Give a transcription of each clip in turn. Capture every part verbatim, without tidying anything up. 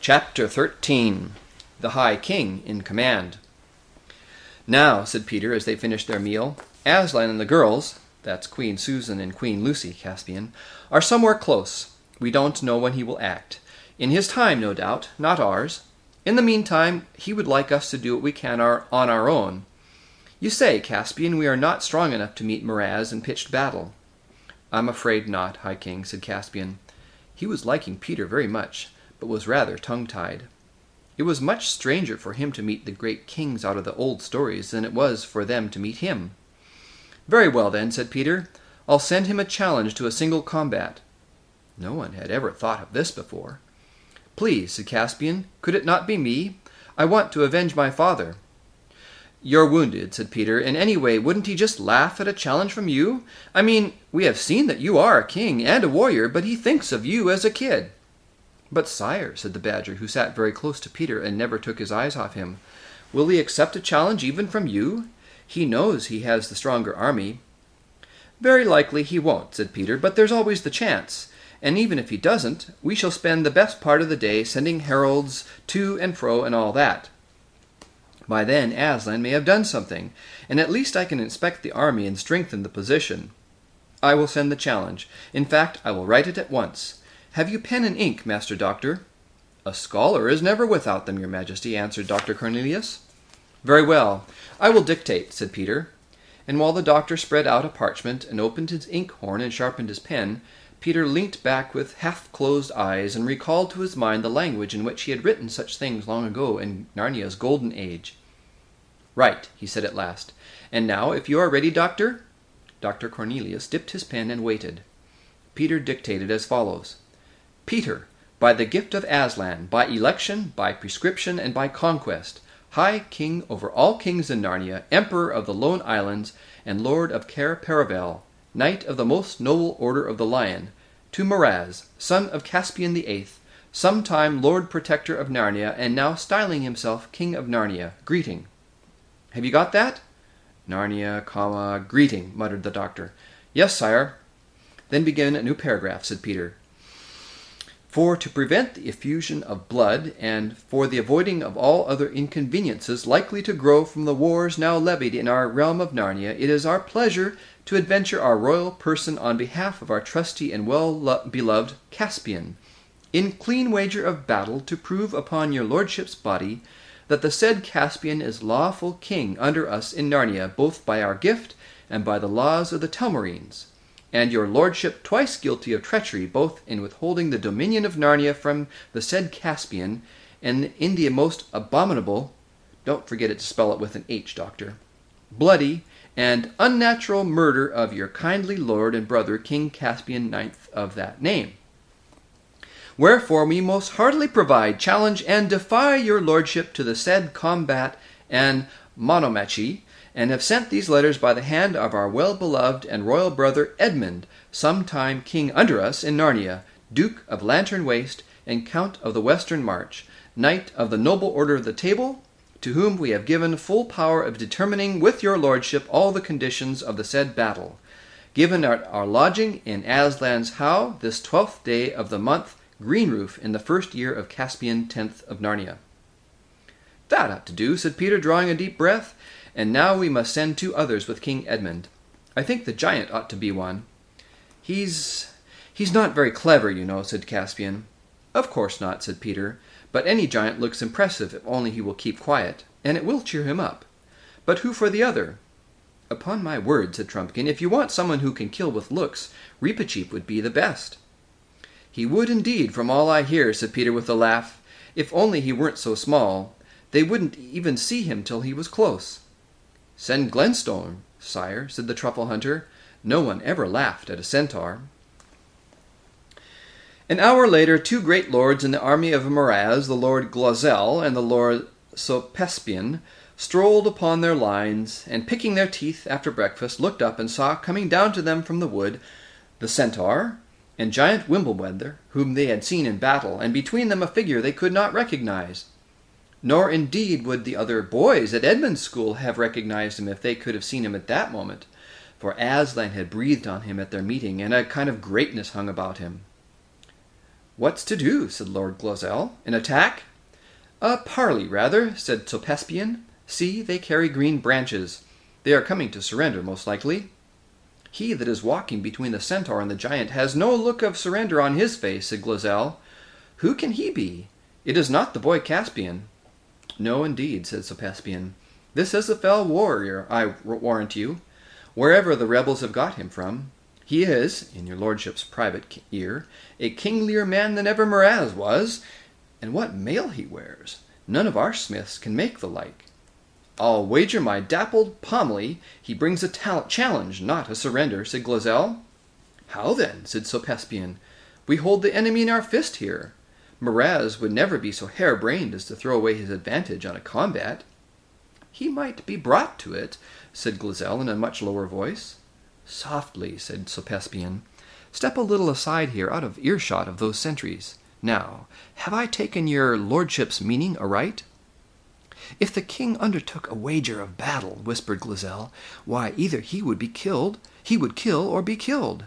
Chapter thirteen. The High King in Command. "Now," said Peter as they finished their meal, "Aslan and the girls," that's Queen Susan and Queen Lucy, Caspian, "are somewhere close. We don't know when he will act. In his time, no doubt, not ours. In the meantime, he would like us to do what we can our, on our own. You say, Caspian, we are not strong enough to meet Miraz in pitched battle." "I'm afraid not, High King," said Caspian. He was liking Peter very much, but was rather tongue-tied. It was much stranger for him to meet the great kings out of the old stories than it was for them to meet him. "Very well, then," said Peter. "I'll send him a challenge to a single combat." No one had ever thought of this before. "Please," said Caspian, "could it not be me? I want to avenge my father." "You're wounded," said Peter, "and anyway, wouldn't he just laugh at a challenge from you? I mean, we have seen that you are a king and a warrior, but he thinks of you as a kid." "But sire," said the badger, who sat very close to Peter and never took his eyes off him, "will he accept a challenge even from you? He knows he has the stronger army." "Very likely he won't," said Peter, "but there's always the chance. And even if he doesn't, we shall spend the best part of the day sending heralds to and fro and all that. By then Aslan may have done something, and at least I can inspect the army and strengthen the position. I will send the challenge. In fact, I will write it at once. Have you pen and ink, Master Doctor?" "A scholar is never without them, your Majesty," answered Doctor Cornelius. "Very well. I will dictate," said Peter. And while the doctor spread out a parchment and opened his ink-horn and sharpened his pen, Peter leant back with half-closed eyes and recalled to his mind the language in which he had written such things long ago in Narnia's golden age. "Right," he said at last. "And now, if you are ready, Doctor?" Doctor Cornelius dipped his pen and waited. Peter dictated as follows. "Peter, by the gift of Aslan, by election, by prescription, and by conquest, High King over all kings in Narnia, Emperor of the Lone Islands, and Lord of Cair Paravel, Knight of the most noble Order of the Lion, to Miraz, son of Caspian the Eighth, sometime Lord Protector of Narnia, and now styling himself King of Narnia, greeting." "Have you got that?" "Narnia, comma, greeting," muttered the doctor. "Yes, sire." "Then begin a new paragraph," said Peter. "For to prevent the effusion of blood, and for the avoiding of all other inconveniences likely to grow from the wars now levied in our realm of Narnia, it is our pleasure to adventure our royal person on behalf of our trusty and well-beloved Caspian, in clean wager of battle to prove upon your lordship's body that the said Caspian is lawful king under us in Narnia, both by our gift and by the laws of the Telmarines, and your lordship twice guilty of treachery, both in withholding the dominion of Narnia from the said Caspian, and in the most abominable, don't forget it to spell it with an H, Doctor, bloody and unnatural murder of your kindly lord and brother King Caspian Ninth of that name. Wherefore we most heartily provide, challenge, and defy your lordship to the said combat and monomachi, and have sent these letters by the hand of our well-beloved and royal brother Edmund, sometime king under us in Narnia, Duke of Lantern Waste, and Count of the Western March, Knight of the Noble Order of the Table, to whom we have given full power of determining with your lordship all the conditions of the said battle, given at our lodging in Aslan's How this twelfth day of the month Greenroof in the first year of Caspian tenth of Narnia." "That ought to do," said Peter, drawing a deep breath. "And now we must send two others with King Edmund. I think the giant ought to be one." He's... he's not very clever, you know," said Caspian. "Of course not," said Peter. "But any giant looks impressive if only he will keep quiet, and it will cheer him up. But who for the other?" "Upon my word," said Trumpkin, "if you want someone who can kill with looks, Reepicheep would be the best." "He would indeed, from all I hear," said Peter with a laugh. "If only he weren't so small. They wouldn't even see him till he was close." "Send Glenstone, sire," said the truffle hunter. No one ever laughed at a centaur. An hour later, two great lords in the army of Miraz, the Lord Glozell and the Lord Sopespian, strolled upon their lines, and picking their teeth after breakfast, looked up and saw coming down to them from the wood the centaur and giant Wimbledweather, whom they had seen in battle, and between them a figure they could not recognize. Nor indeed would the other boys at Edmund's school have recognized him if they could have seen him at that moment, for Aslan had breathed on him at their meeting, and a kind of greatness hung about him. "What's to do?" said Lord Glozelle. "An attack?" "A parley, rather," said Sir Pespian. "See, they carry green branches. They are coming to surrender, most likely." "He that is walking between the centaur and the giant has no look of surrender on his face," said Glozelle. "Who can he be? It is not the boy Caspian." "No, indeed," said Sir Pespian. "This is a fell warrior, I warrant you, wherever the rebels have got him from. He is, in your lordship's private ear, a kinglier man than ever Miraz was, and what mail he wears! None of our smiths can make the like. I'll wager my dappled pommely he brings a tal- challenge, not a surrender," said Glozelle. "How then?" said Sir Pespian. "We hold the enemy in our fist here. Miraz would never be so hare-brained as to throw away his advantage on a combat." "He might be brought to it," said Glozelle in a much lower voice. "Softly," said Sir Pespian. "Step a little aside here, out of earshot of those sentries. Now, have I taken your lordship's meaning aright?" "If the king undertook a wager of battle," whispered Glozelle, "why, either he would be killed, he would kill or be killed."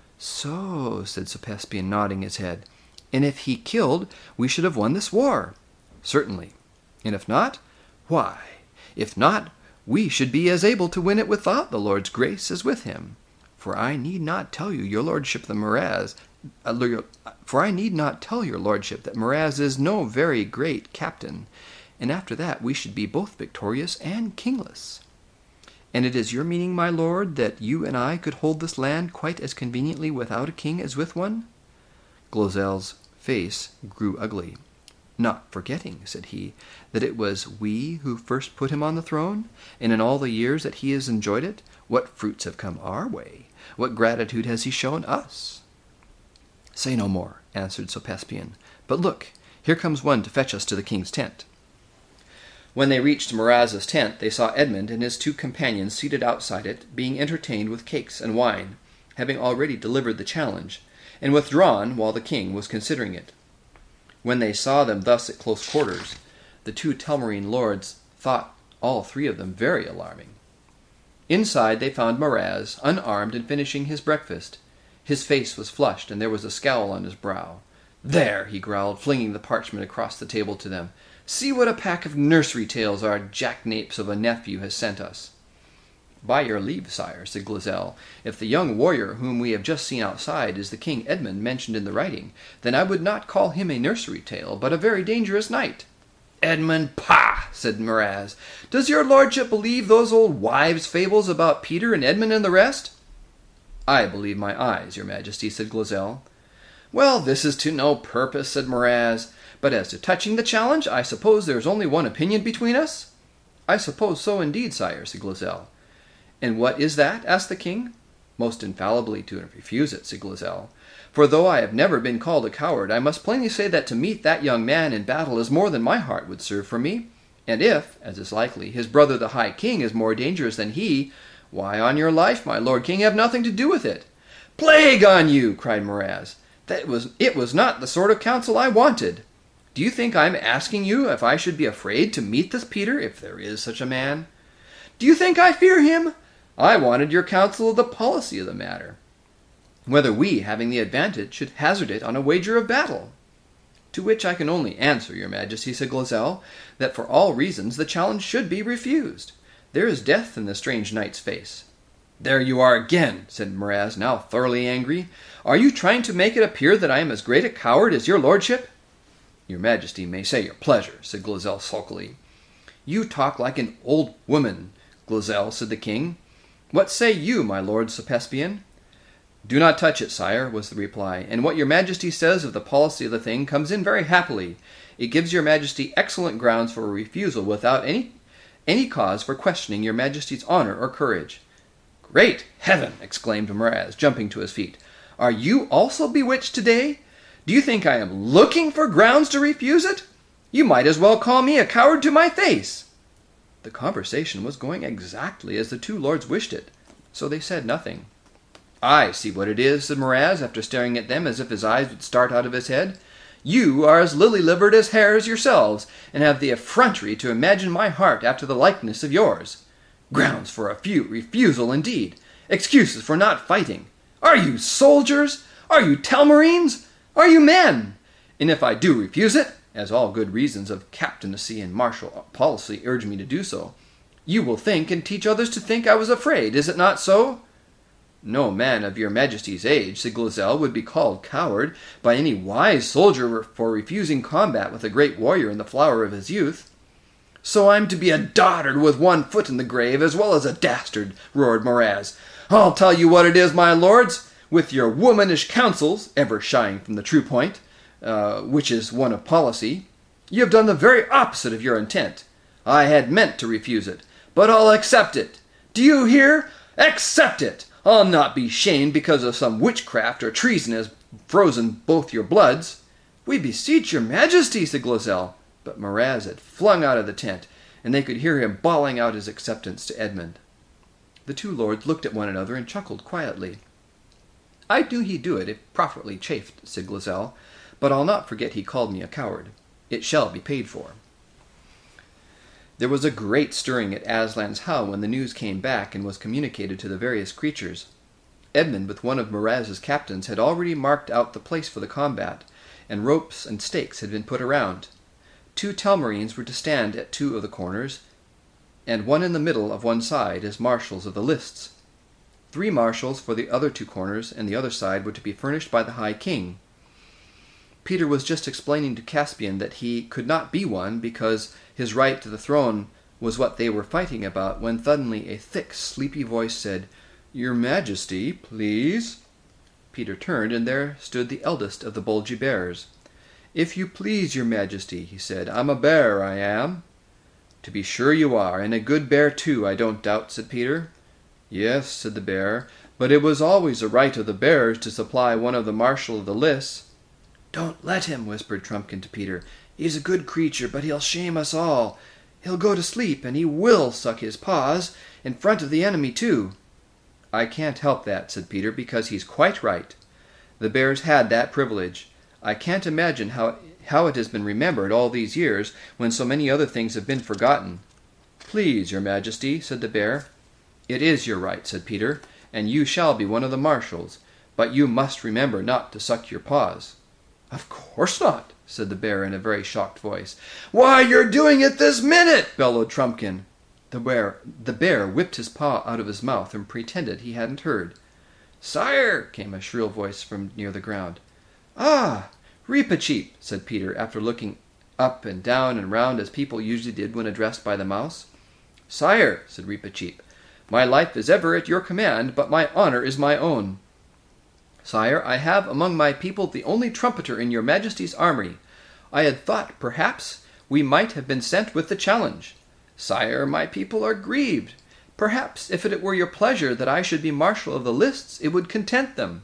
"So," said Sir Pespian, nodding his head. "And if he killed, we should have won this war." "Certainly. And if not?" "Why, if not, we should be as able to win it without the Lord's grace as with him. For I need not tell you, your lordship, the Miraz, uh, for I need not tell your lordship that Miraz is no very great captain, and after that we should be both victorious and kingless." "And it is your meaning, my lord, that you and I could hold this land quite as conveniently without a king as with one?" Glozelle's face grew ugly. "Not forgetting," said he, "that it was we who first put him on the throne, and in all the years that he has enjoyed it, what fruits have come our way? What gratitude has he shown us?" "Say no more," answered Sir Pespian. "But look, here comes one to fetch us to the king's tent." When they reached Miraz's tent, they saw Edmund and his two companions seated outside it, being entertained with cakes and wine, having already delivered the challenge, and withdrawn while the king was considering it. When they saw them thus at close quarters, the two Telmarine lords thought all three of them very alarming. Inside they found Miraz, unarmed and finishing his breakfast. His face was flushed, and there was a scowl on his brow. "There," he growled, flinging the parchment across the table to them. "See what a pack of nursery tales our jackanapes of a nephew has sent us." "By your leave, sire," said Glozelle, "if the young warrior whom we have just seen outside is the King Edmund mentioned in the writing, then I would not call him a nursery tale, but a very dangerous knight." "Edmund, pah!" said Miraz. "Does your lordship believe those old wives' fables about Peter and Edmund and the rest?" "I believe my eyes, your majesty," said Glozelle. "Well, this is to no purpose," said Miraz. "But as to touching the challenge, I suppose there is only one opinion between us?" "I suppose so indeed, sire," said Glozelle. "And what is that?" asked the king. "Most infallibly to refuse it," said Glozelle. "For though I have never been called a coward, I must plainly say that to meet that young man in battle is more than my heart would serve for me. And if, as is likely, his brother the High King is more dangerous than he, why, on your life, my lord king, have nothing to do with it." "Plague on you!" cried Miraz. "That was it was not the sort of counsel I wanted. Do you think I am asking you if I should be afraid to meet this Peter, if there is such a man? Do you think I fear him? I wanted your counsel of the policy of the matter, whether we, having the advantage, should hazard it on a wager of battle." "To which I can only answer, your majesty," said Glozelle, "that for all reasons the challenge should be refused. There is death in the strange knight's face." "There you are again," said Miraz, now thoroughly angry. "Are you trying to make it appear that I am as great a coward as your lordship?" "Your majesty may say your pleasure," said Glozelle sulkily. "You talk like an old woman, Glozelle," said the king. "What say you, my lord Sir Pespian?" "Do not touch it, sire," was the reply, "and what your majesty says of the policy of the thing comes in very happily. It gives your majesty excellent grounds for a refusal without any any cause for questioning your majesty's honor or courage." "Great heaven!" exclaimed Miraz, jumping to his feet. "Are you also bewitched today? Do you think I am looking for grounds to refuse it? You might as well call me a coward to my face." The conversation was going exactly as the two lords wished it, so they said nothing. "I see what it is," said Miraz, after staring at them as if his eyes would start out of his head. "You are as lily-livered as hares yourselves, and have the effrontery to imagine my heart after the likeness of yours. Grounds for a few refusal, indeed! Excuses for not fighting! Are you soldiers? Are you Telmarines? Are you men?" And if I do refuse it, as all good reasons of captaincy and martial policy urge me to do so, you will think and teach others to think I was afraid. Is it not so?" "No man of your Majesty's age," said Glozelle, "would be called coward by any wise soldier for refusing combat with a great warrior in the flower of his youth." "So I'm to be a dotard with one foot in the grave, as well as a dastard," roared Moraz. "I'll tell you what it is, my lords, with your womanish counsels, ever shying from the true point, uh, which is one of policy, you have done the very opposite of your intent. I had meant to refuse it, but I'll accept it. Do you hear? Accept it! I'll not be shamed because of some witchcraft or treason has frozen both your bloods." "We beseech your Majesty," said Glozelle. But Moraz had flung out of the tent, and they could hear him bawling out his acceptance to Edmund. The two lords looked at one another and chuckled quietly. "I knew he'd do it if properly chafed," said Glozelle, "but I'll not forget he called me a coward. It shall be paid for." There was a great stirring at Aslan's house when the news came back and was communicated to the various creatures. Edmund, with one of Moraz's captains, had already marked out the place for the combat, and ropes and stakes had been put around. Two Telmarines were to stand at two of the corners, and one in the middle of one side as marshals of the lists. Three marshals for the other two corners and the other side were to be furnished by the High King. Peter was just explaining to Caspian that he could not be one because his right to the throne was what they were fighting about, when suddenly a thick, sleepy voice said, "Your Majesty, please." Peter turned, and there stood the eldest of the Bolgy Bears. "If you please, your Majesty," he said, "I'm a bear, I am." "To be sure you are, and a good bear too, I don't doubt," said Peter. "Yes," said the bear, "but it was always a right of the bears to supply one of the marshal of the lists." "Don't let him," whispered Trumpkin to Peter. "He's a good creature, but he'll shame us all. He'll go to sleep, and he will suck his paws, in front of the enemy too." "I can't help that," said Peter, "because he's quite right. The bears had that privilege. I can't imagine how, how it has been remembered all these years, when so many other things have been forgotten." "Please, your Majesty," said the bear. "It is your right," said Peter, "and you shall be one of the marshals, but you must remember not to suck your paws." "Of course not," said the bear in a very shocked voice. "Why, you're doing it this minute!" bellowed Trumpkin. The bear, the bear whipped his paw out of his mouth and pretended he hadn't heard. "Sire!" came a shrill voice from near the ground. "Ah, Reepicheep," said Peter, after looking up and down and round as people usually did when addressed by the mouse. "Sire," said Reepicheep, "my life is ever at your command, but my honor is my own." "Sire, I have among my people the only trumpeter in your Majesty's army. I had thought, perhaps, we might have been sent with the challenge. Sire, my people are grieved. Perhaps, if it were your pleasure that I should be marshal of the lists, it would content them."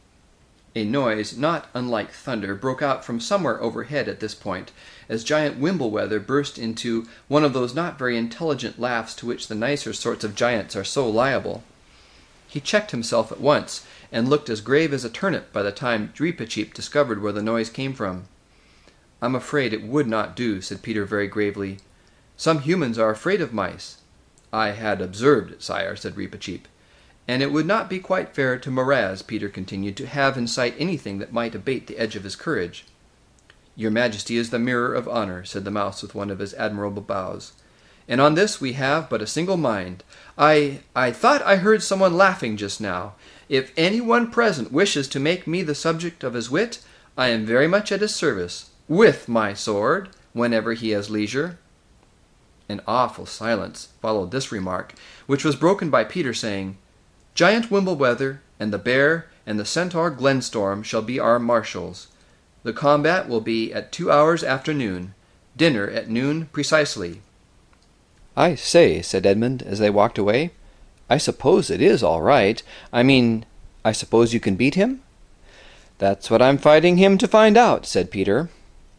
A noise, not unlike thunder, broke out from somewhere overhead at this point, as Giant Wimblewether burst into one of those not very intelligent laughs to which the nicer sorts of giants are so liable. He checked himself at once, and looked as grave as a turnip by the time Reepicheep discovered where the noise came from. "I'm afraid it would not do," said Peter very gravely. "Some humans are afraid of mice." "I had observed it, sire," said Reepicheep. "And it would not be quite fair to Moraz," Peter continued, "to have in sight anything that might abate the edge of his courage." "Your Majesty is the mirror of honor," said the mouse with one of his admirable bows. "And on this we have but a single mind. I, I thought I heard someone laughing just now. If anyone present wishes to make me the subject of his wit, I am very much at his service, with my sword, whenever he has leisure." An awful silence followed this remark, which was broken by Peter saying, "Giant Wimblewether, and the bear, and the centaur Glenstorm shall be our marshals. The combat will be at two hours after noon. Dinner at noon precisely." "I say," said Edmund as they walked away, "I suppose it is all right. I mean, I suppose you can beat him?" "That's what I'm fighting him to find out," said Peter.